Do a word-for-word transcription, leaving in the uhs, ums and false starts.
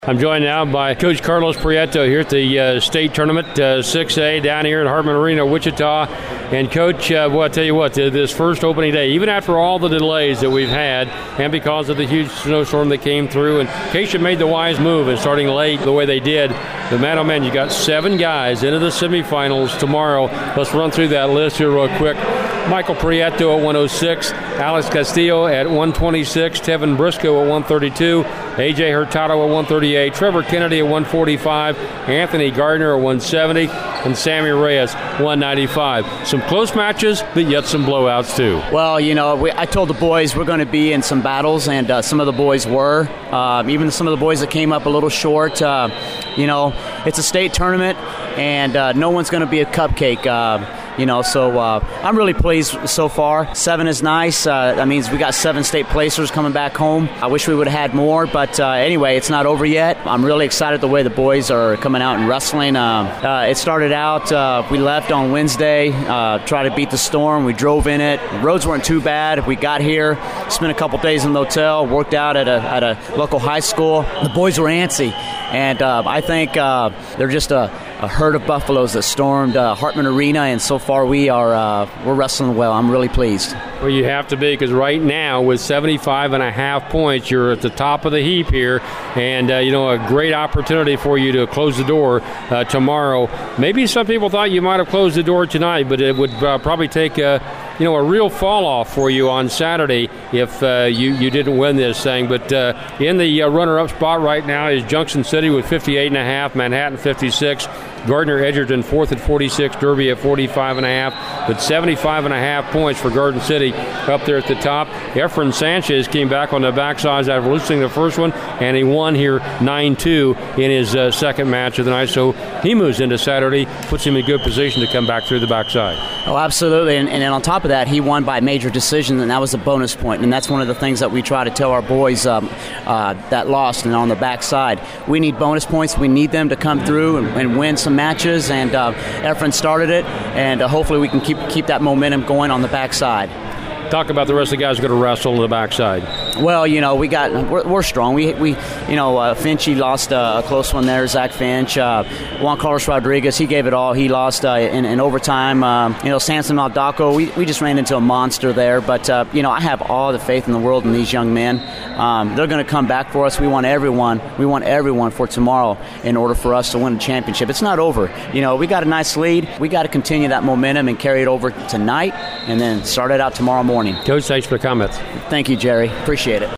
I'm joined now by Coach Carlos Prieto here at the uh, state tournament, uh, six A, down here at Hartman Arena, Wichita. And, Coach, uh, well, I'll tell you what, this first opening day, even after all the delays that we've had, and because of the huge snowstorm that came through, and Acacia made the wise move in starting late the way they did. But, man, oh, man, you got seven guys into the semifinals tomorrow. Let's run through that list here real quick. Michael Prieto at one oh six, Alex Castillo at one twenty-six, Tevin Briscoe at one thirty-two, A J Hurtado at one thirty-eight, Trevor Kennedy at one forty-five, Anthony Gardner at one seventy, and Sammy Reyes one ninety-five. Some close matches, but yet some blowouts too. Well, you know, we, I told the boys we're going to be in some battles, and uh, some of the boys were. Uh, even some of the boys that came up a little short. Uh, you know, it's a state tournament, and uh, no one's going to be a cupcake. Uh, You know, so uh, I'm really pleased so far. Seven is nice. Uh, that means we got seven state placers coming back home. I wish we would have had more, but uh, anyway, it's not over yet. I'm really excited the way the boys are coming out and wrestling. Uh, uh, it started out, uh, we left on Wednesday, uh, tried to beat the storm. We drove in it. The roads weren't too bad. We got here, spent a couple days in the hotel, worked out at a, at a local high school. The boys were antsy, and uh, I think uh, they're just a, a herd of buffaloes that stormed uh, Hartman Arena, and so far we are uh, we're wrestling well. I'm really pleased. Well, you have to be, because right now with seventy-five and a half points, you're at the top of the heap here, and uh, you know, a great opportunity for you to close the door uh, tomorrow. Maybe some people thought you might have closed the door tonight, but it would uh, probably take a you know a real fall off for you on Saturday if uh, you you didn't win this thing. But uh, in the uh, runner-up spot right now is Junction City with fifty-eight and a half, Manhattan fifty-six. Gardner Edgerton fourth at forty-six, Derby at forty-five and a half, but seventy-five and a half points for Garden City up there at the top. Efren Sanchez came back on the backside after losing the first one, and he won here nine two in his uh, second match of the night. So he moves into Saturday, puts him in good position to come back through the backside. Oh, absolutely. And, and on top of that, he won by major decision, and that was a bonus point. And that's one of the things that we try to tell our boys um, uh, that lost and on the backside. We need bonus points. We need them to come through and, and win some matches, and uh, Efren started it, and uh, hopefully we can keep keep that momentum going on the backside. Talk about the rest of the guys who are going to wrestle on the backside. Well, you know, we got we're, we're strong. We we you know uh, Finchy lost uh, a close one there. Zach Finch, uh, Juan Carlos Rodriguez, he gave it all. He lost uh, in, in overtime. Um, you know, Samson Maldaco, we we just ran into a monster there. But uh, you know, I have all the faith in the world in these young men. Um, they're going to come back for us. We want everyone. We want everyone for tomorrow in order for us to win the championship. It's not over. You know, we got a nice lead. We got to continue that momentum and carry it over tonight, and then start it out tomorrow morning. Coach, thanks for the comments. Thank you, Jerry. Appreciate it.